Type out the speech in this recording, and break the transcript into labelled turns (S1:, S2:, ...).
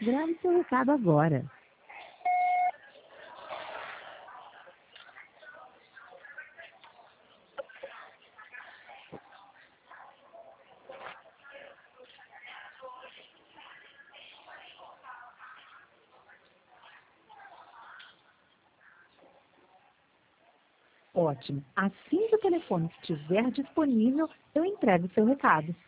S1: Grave seu recado agora. Ótimo. Assim que o telefone estiver disponível, eu entrego o seu recado.